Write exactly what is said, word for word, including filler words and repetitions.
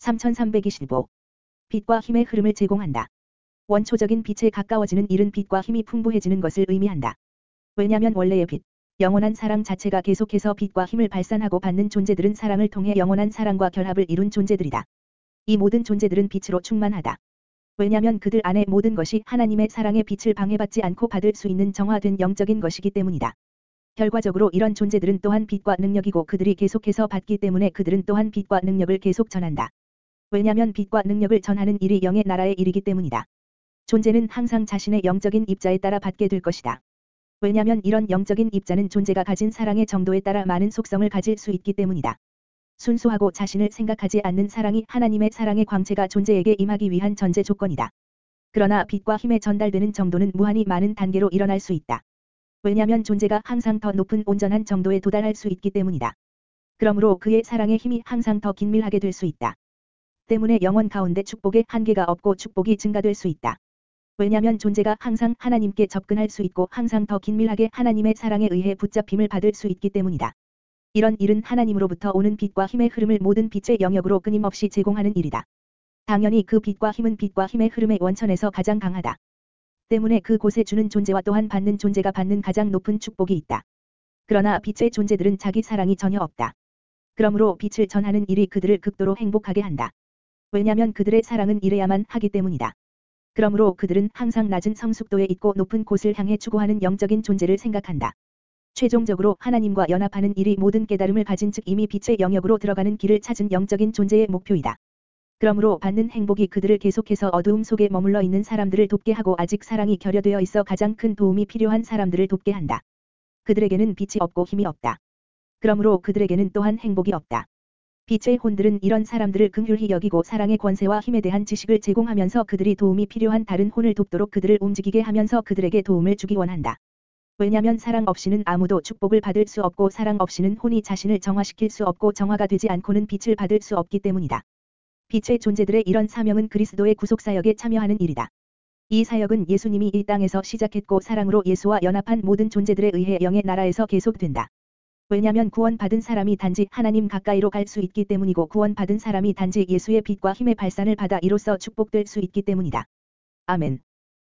삼천삼백이십오. 빛과 힘의 흐름을 제공한다. 원초적인 빛에 가까워지는 일은 빛과 힘이 풍부해지는 것을 의미한다. 왜냐면 원래의 빛, 영원한 사랑 자체가 계속해서 빛과 힘을 발산하고 받는 존재들은 사랑을 통해 영원한 사랑과 결합을 이룬 존재들이다. 이 모든 존재들은 빛으로 충만하다. 왜냐면 그들 안에 모든 것이 하나님의 사랑의 빛을 방해받지 않고 받을 수 있는 정화된 영적인 것이기 때문이다. 결과적으로 이런 존재들은 또한 빛과 능력이고 그들이 계속해서 받기 때문에 그들은 또한 빛과 능력을 계속 전한다. 왜냐면 빛과 능력을 전하는 일이 영의 나라의 일이기 때문이다. 존재는 항상 자신의 영적인 입자에 따라 받게 될 것이다. 왜냐면 이런 영적인 입자는 존재가 가진 사랑의 정도에 따라 많은 속성을 가질 수 있기 때문이다. 순수하고 자신을 생각하지 않는 사랑이 하나님의 사랑의 광채가 존재에게 임하기 위한 전제 조건이다. 그러나 빛과 힘에 전달되는 정도는 무한히 많은 단계로 일어날 수 있다. 왜냐면 존재가 항상 더 높은 온전한 정도에 도달할 수 있기 때문이다. 그러므로 그의 사랑의 힘이 항상 더 긴밀하게 될 수 있다. 때문에 영혼 가운데 축복의 한계가 없고 축복이 증가될 수 있다. 왜냐면 존재가 항상 하나님께 접근할 수 있고 항상 더 긴밀하게 하나님의 사랑에 의해 붙잡힘을 받을 수 있기 때문이다. 이런 일은 하나님으로부터 오는 빛과 힘의 흐름을 모든 빛의 영역으로 끊임없이 제공하는 일이다. 당연히 그 빛과 힘은 빛과 힘의 흐름의 원천에서 가장 강하다. 때문에 그 곳에 주는 존재와 또한 받는 존재가 받는 가장 높은 축복이 있다. 그러나 빛의 존재들은 자기 사랑이 전혀 없다. 그러므로 빛을 전하는 일이 그들을 극도로 행복하게 한다. 왜냐면 그들의 사랑은 이래야만 하기 때문이다. 그러므로 그들은 항상 낮은 성숙도에 있고 높은 곳을 향해 추구하는 영적인 존재를 생각한다. 최종적으로 하나님과 연합하는 일이 모든 깨달음을 가진 즉 이미 빛의 영역으로 들어가는 길을 찾은 영적인 존재의 목표이다. 그러므로 받는 행복이 그들을 계속해서 어두움 속에 머물러 있는 사람들을 돕게 하고 아직 사랑이 결여되어 있어 가장 큰 도움이 필요한 사람들을 돕게 한다. 그들에게는 빛이 없고 힘이 없다. 그러므로 그들에게는 또한 행복이 없다. 빛의 혼들은 이런 사람들을 긍휼히 여기고 사랑의 권세와 힘에 대한 지식을 제공하면서 그들이 도움이 필요한 다른 혼을 돕도록 그들을 움직이게 하면서 그들에게 도움을 주기 원한다. 왜냐면 사랑 없이는 아무도 축복을 받을 수 없고 사랑 없이는 혼이 자신을 정화시킬 수 없고 정화가 되지 않고는 빛을 받을 수 없기 때문이다. 빛의 존재들의 이런 사명은 그리스도의 구속사역에 참여하는 일이다. 이 사역은 예수님이 이 땅에서 시작했고 사랑으로 예수와 연합한 모든 존재들에 의해 영의 나라에서 계속된다. 왜냐면 구원받은 사람이 단지 하나님 가까이로 갈 수 있기 때문이고 구원받은 사람이 단지 예수의 빛과 힘의 발산을 받아 이로써 축복될 수 있기 때문이다. 아멘.